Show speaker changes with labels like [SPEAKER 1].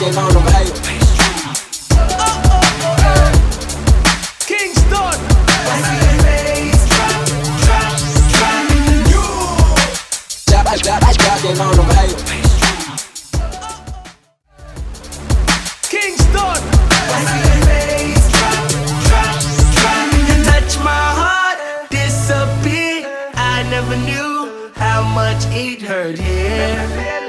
[SPEAKER 1] jocking on them haters.
[SPEAKER 2] Kingston.
[SPEAKER 1] Jocking on them haters.
[SPEAKER 2] Kingston. You touch my heart, disappear. I never knew how much it hurt here.